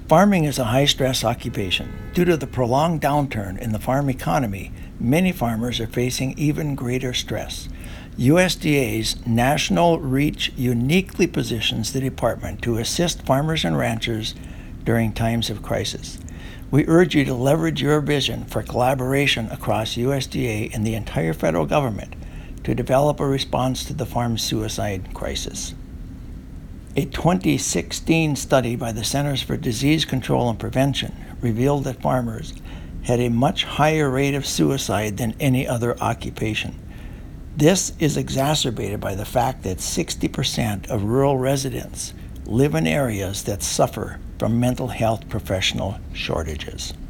Farming is a high-stress occupation. Due to the prolonged downturn in the farm economy, many farmers are facing even greater stress. USDA's National Reach uniquely positions the department to assist farmers and ranchers during times of crisis. We urge you to leverage your vision for collaboration across USDA and the entire federal government to develop a response to the farm suicide crisis. A 2016 study by the Centers for Disease Control and Prevention revealed that farmers had a much higher rate of suicide than any other occupation. This is exacerbated by the fact that 60% of rural residents live in areas that suffer from mental health professional shortages.